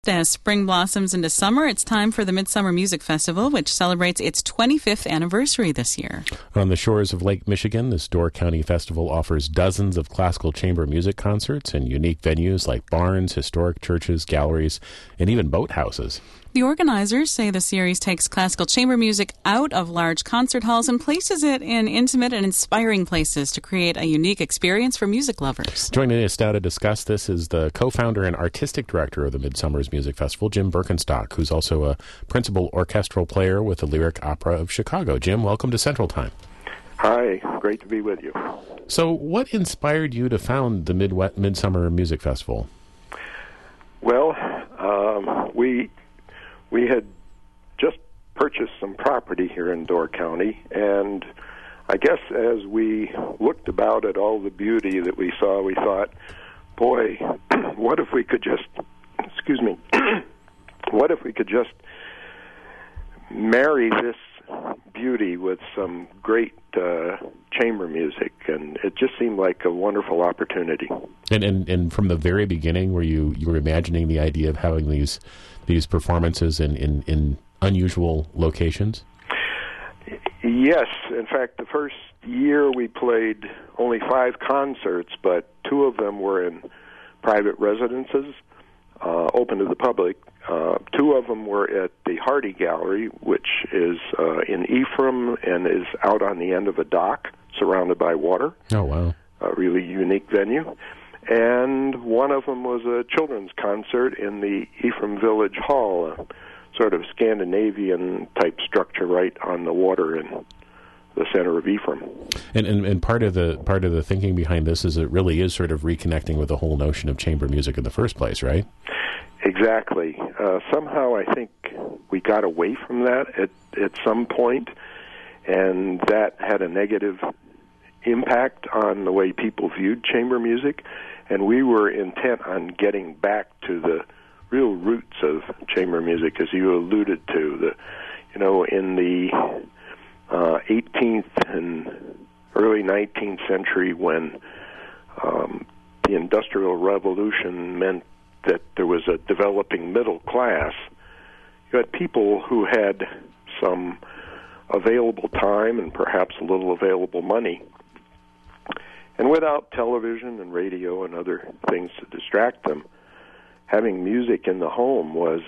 As spring blossoms into summer, it's time for the Midsummer Music Festival, which celebrates its 25th anniversary this year. On the shores of Lake Michigan, this Door County Festival offers dozens of classical chamber music concerts in unique venues like barns, historic churches, galleries, and even boathouses. The organizers say the series takes classical chamber music out of large concert halls and places it in intimate and inspiring places to create a unique experience for music lovers. Joining us now to discuss this is the co-founder and artistic director of the Midsummer's Music Festival, Jim Birkenstock, who's also a principal orchestral player with the Lyric Opera of Chicago. Jim, welcome to Central Time. Hi, great to be with you. So what inspired you to found the Midsummer Music Festival? Well, we had just purchased some property here in Door County, and I guess as we looked about at all the beauty that we saw, we thought, boy, what if we could just, what if we could just marry this beauty with some great chamber music, and it just seemed like a wonderful opportunity. And from the very beginning, you were imagining the idea of having these performances in unusual locations? Yes. In fact, the first year we played only 5 concerts, but 2 of them were in private residences, open to the public. 2 of them were at the Hardy Gallery, which is in Ephraim and is out on the end of a dock surrounded by water. Oh, wow. A really unique venue. And one of them was a children's concert in the Ephraim Village Hall, a sort of Scandinavian-type structure right on the water in the center of Ephraim. And part of the thinking behind this is it really is sort of reconnecting with the whole notion of chamber music in the first place, right? Exactly. Somehow I think we got away from that at some point, and that had a negative impact on the way people viewed chamber music, and we were intent on getting back to the real roots of chamber music, as you alluded to. In the 18th and early 19th century, when the Industrial Revolution meant that there was a developing middle class, you had people who had some available time and perhaps a little available money. And without television and radio and other things to distract them, having music in the home was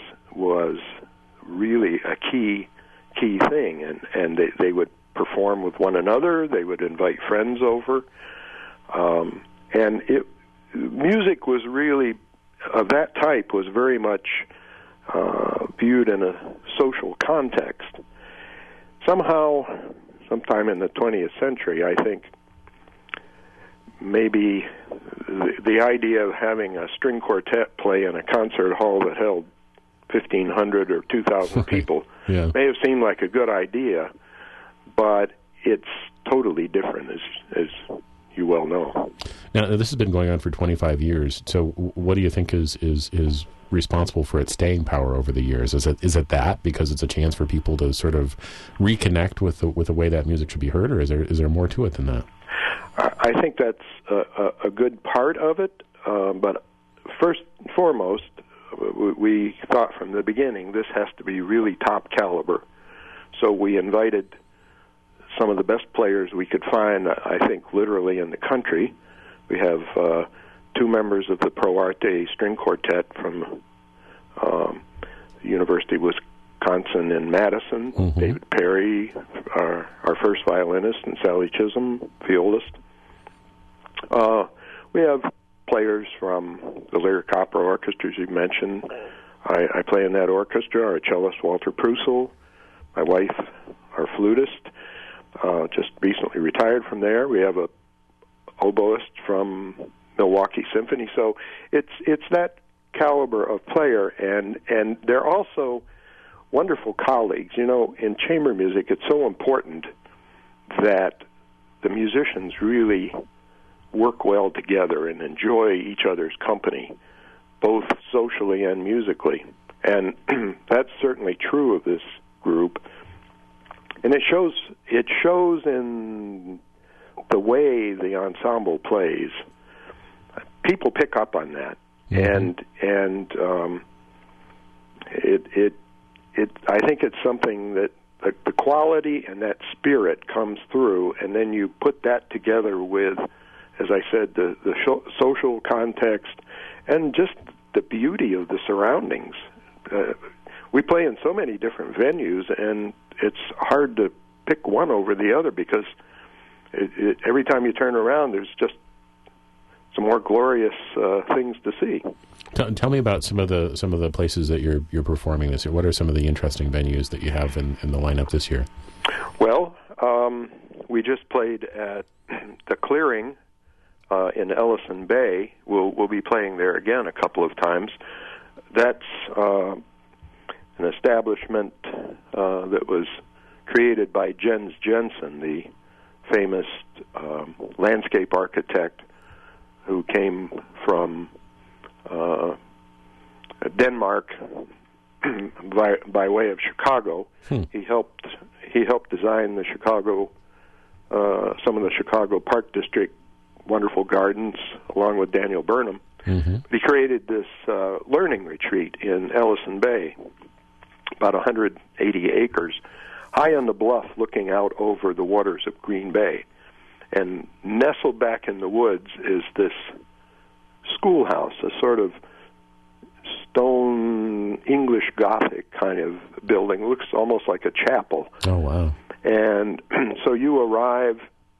really a key thing. And they would perform with one another. They would invite friends over. And music was really, of that type, was very much viewed in a social context. Somehow, sometime in the 20th century, I think, maybe the idea of having a string quartet play in a concert hall that held 1,500 or 2,000 people may have seemed like a good idea, but it's totally different, as you well know. Now, this has been going on for 25 years, so what do you think is responsible for its staying power over the years? Is it that, because it's a chance for people to sort of reconnect with the way that music should be heard, or is there more to it than that? I think that's a good part of it, but first and foremost, we thought from the beginning this has to be really top caliber. So we invited some of the best players we could find, I think literally in the country. We have 2 members of the Pro Arte String Quartet from the University of Wisconsin in Madison, David Perry, our first violinist, and Sally Chisholm, violist. We have players from the Lyric Opera Orchestra, as you mentioned. I play in that orchestra. Our cellist, Walter Prusel. My wife, our flutist, just recently retired from there. We have a oboist from Milwaukee Symphony. So it's that caliber of player, and they're also wonderful colleagues. In chamber music, it's so important that the musicians really work well together and enjoy each other's company, both socially and musically. And that's certainly true of this group. And it shows in the way the ensemble plays. People pick up on that. And I think it's something that the quality and that spirit comes through, and then you put that together with, as I said, the social context and just the beauty of the surroundings. We play in so many different venues, and it's hard to pick one over the other because every time you turn around, there's just some more glorious things to see. Tell me about some of the places that you're performing this year. What are some of the interesting venues that you have in the lineup this year? Well, we just played at the Clearing in Ellison Bay. We'll be playing there again a couple of times. That's an establishment that was created by Jens Jensen, the famous landscape architect who came from Denmark by way of Chicago. He helped design the Chicago, some of the Chicago Park District wonderful gardens, along with Daniel Burnham. He created this learning retreat in Ellison Bay, about 180 acres, high on the bluff looking out over the waters of Green Bay. And nestled back in the woods is this schoolhouse, a sort of stone English Gothic kind of building. It looks almost like a chapel. Oh, wow. And so you arrive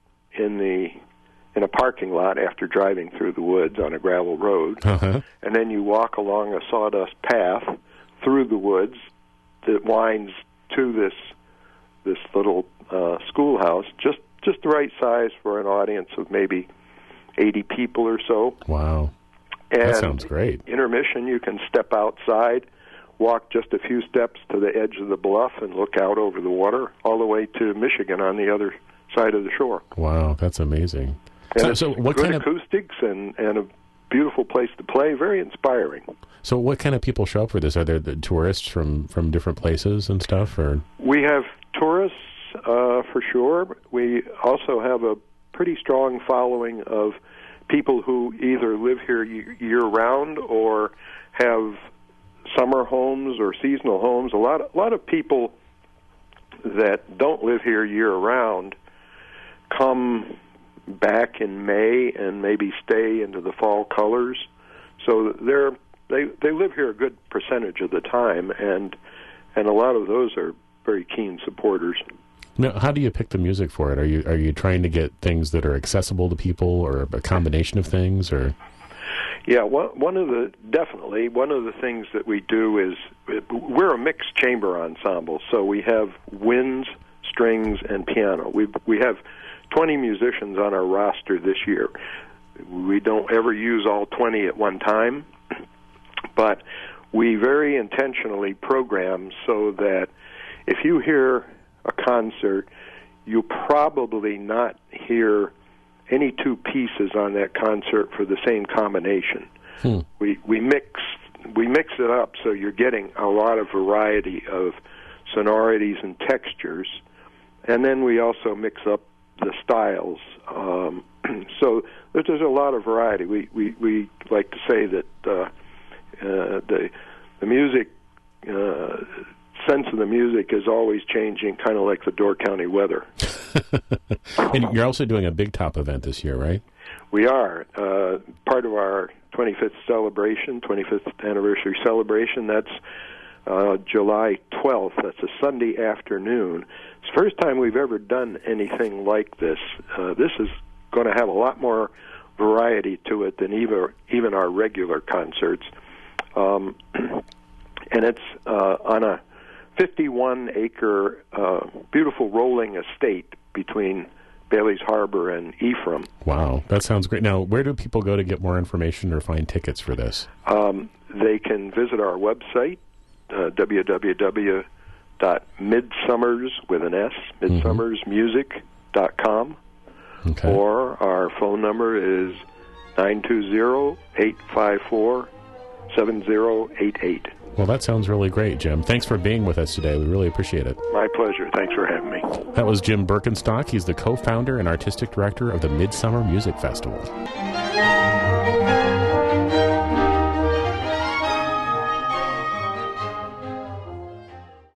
in a parking lot after driving through the woods on a gravel road, and then you walk along a sawdust path through the woods that winds to this little schoolhouse, just the right size for an audience of maybe 80 people or so. Wow. And that sounds great. Intermission, you can step outside, walk just a few steps to the edge of the bluff and look out over the water all the way to Michigan on the other side of the shore. Wow, that's amazing. And so what good kind of acoustics and a beautiful place to play, very inspiring. So what kind of people show up for this? Are there the tourists from different places and stuff? Or we have tourists for sure. We also have a pretty strong following of people who either live here year-round or have summer homes or seasonal homes. A lot of people that don't live here year-round come back in May and maybe stay into the fall colors. So they live here a good percentage of the time, and a lot of those are very keen supporters. Now, how do you pick the music for it? Are you trying to get things that are accessible to people, or a combination of things, or? Yeah, one of the things that we do is we're a mixed chamber ensemble, so we have winds, strings, and piano. We have 20 musicians on our roster this year. We don't ever use all 20 at one time, but we very intentionally program so that if you hear a concert, you'll probably not hear any two pieces on that concert for the same combination. We mix it up so you're getting a lot of variety of sonorities and textures, and then we also mix up the styles. So there's a lot of variety. We like to say that the music sense of the music is always changing, kind of like the Door County weather. And you're also doing a Big Top event this year, right? We are. Part of our 25th anniversary celebration, that's July 12th. That's a Sunday afternoon. It's the first time we've ever done anything like this. This is going to have a lot more variety to it than even our regular concerts. And it's on a 51-acre beautiful rolling estate between Bailey's Harbor and Ephraim. Wow, that sounds great. Now, where do people go to get more information or find tickets for this? They can visit our website, www.midsummers, with an S, midsummersmusic.com. Okay. Or our phone number is 920-854-7088. Well, that sounds really great, Jim. Thanks for being with us today. We really appreciate it. My pleasure. Thanks for having me. That was Jim Birkenstock. He's the co-founder and artistic director of the Midsummer Music Festival.